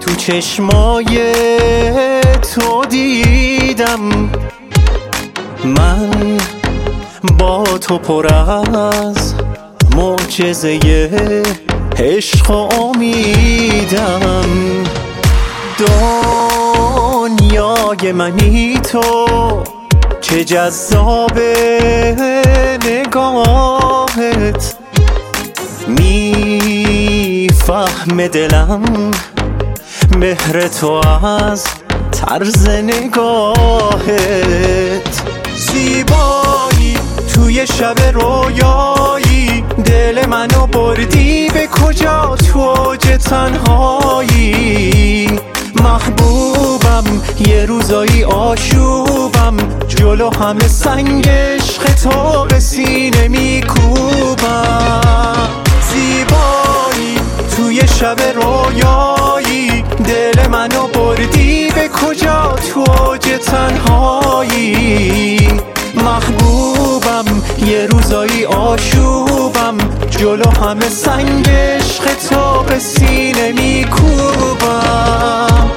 چشمای تو دیدم، من با تو پر از معجزه عشق و امیدم. دنیای منی تو، چه جذابه نگاهت، میفهمه دلم مهر تو از طرز نگاهت. زیبایی توی شب رویایی، دل منو بردی به کجا تو اوج تنهایی. محبوبم یه روزایی آشوبم، جلو همه سنگ عشق تو به سینه میکوبم. زیبایی توی شب رویایی، دل منو بردی به کجا تو اوج تنهایی. محبوبم یه روزایی آشوبم، جلو همه سنگ عشق تو به سینه میکوبم.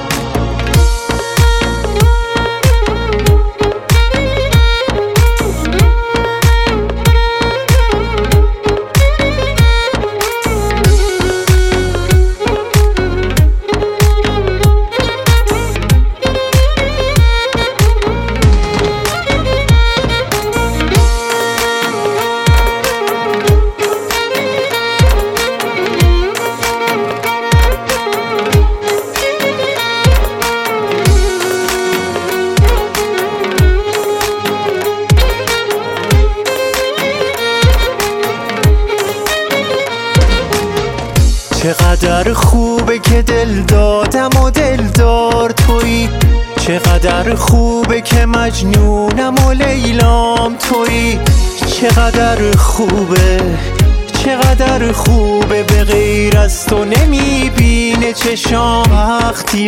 چقدر خوبه که دل دادم و دلدار تویی، چقدر خوبه که مجنونم و لیلام تویی. چقدر خوبه، چقدر خوبه به غیر از تو نمیبینه چشام. وقتی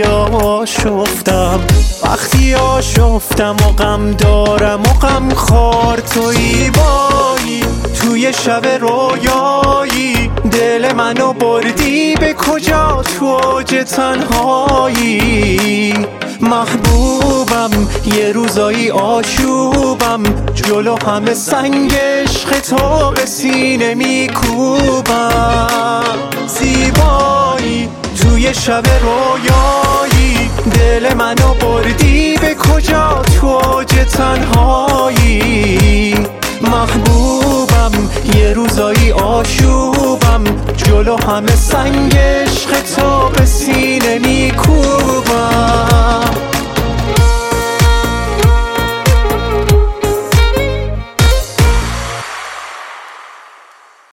آشفتم و غم دارم و غم خار تویی. بایی توی شب رویایی، دل منو بردی به کجا تو اوج تنهایی. محبوبم یه روزایی آشوبم، جلو همه سنگ عشق تو به سینه میکوبم. زیبایی توی شب رویایی، دل منو بردی به کجا تو اوج تنهایی. محبوبم یه روزایی آشوبم، جلو همه سنگ عشق تو به سینه میکوبم.